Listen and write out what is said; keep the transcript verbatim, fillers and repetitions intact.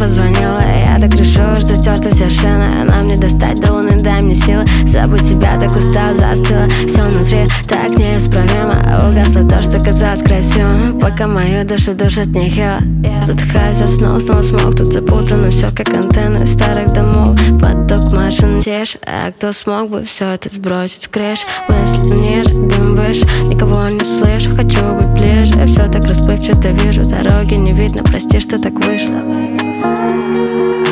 позвонила. Я так решила, что стерта вся шина. Нам не достать до луны, дай мне силы. Забыть тебя, так устал, застыла. Все внутри так неисправимо. Угасло то, что казалось красивым. Пока мою душу душит нехило. Задыхаясь от снова, снова смог. Тут запутано все, как антенны старых домов. Поток машин тешь. А кто смог бы все это сбросить с крыш? Мысли ниже, дым выше. Никого не слышу, хочу быть ближе. Я все так расплывчато вижу. Дороги не видно, прости, что так вышло.